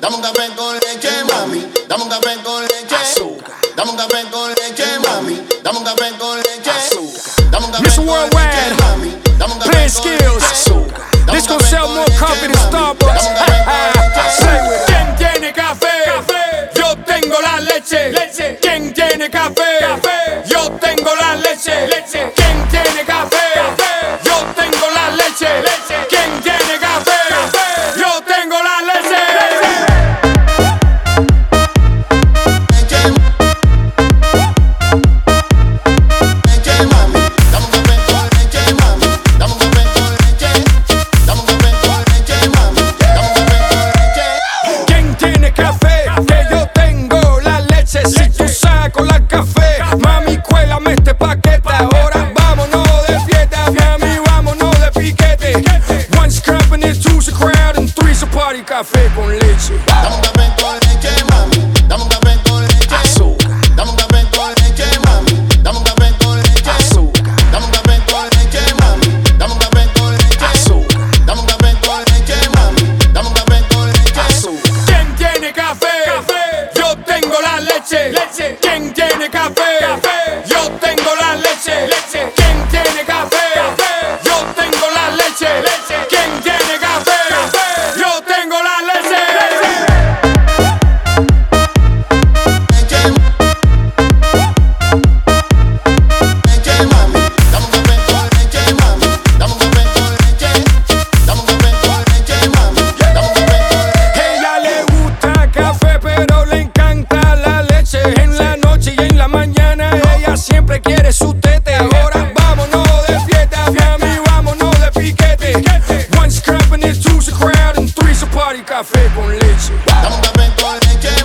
dame un café con leche, mami, dame un café con leche, azúcar. Dame un café con leche, mami, dame un café con leche, azúcar. Dame un café con leche, mami, dame un café con leche, azúcar. This gon' sell more coffee than Starbucks. ¿Quién tiene café? Yo tengo la leche. ¿Quién tiene café? Yo tengo la leche. ¿Quién tiene café? Yo tengo la leche. ¿Quién tiene café? Yo tengo la leche. Si tú saco la café, mami, cuélame este paquete. Ahora vámonos de fiesta, mami, vámonos de piquete. One's company, two's a crowd, and three's a party. Café con leche. Dame un café con leche, mami, dame un café con leche, azúcar. Dame un café con leche, mami, dame un café con leche, azúcar. Dame un café con leche, mami, dame un café con leche, azúcar. Dame un café con leche, mami, dame un café con leche, azúcar. ¿Quién tiene café? Yo tengo la leche. ¿Quién tiene café? Yo tengo la leche. ¿Quién tiene café? Yo tengo la leche. ¿Quién tiene café? Yo tengo la leche. Leche, mami, dame un café con leche, mami, dame un café con leche, dame un café con leche, mami, dame un café con leche. Ella le gusta café, pero le encanta la leche. En la noche y en la mañana ella siempre quiere su tete. Ahora vámonos de fiesta, mami, vámonos de piquete. One's company, two's a crowd, and three's a party. Café con leche. Dame un café con leche,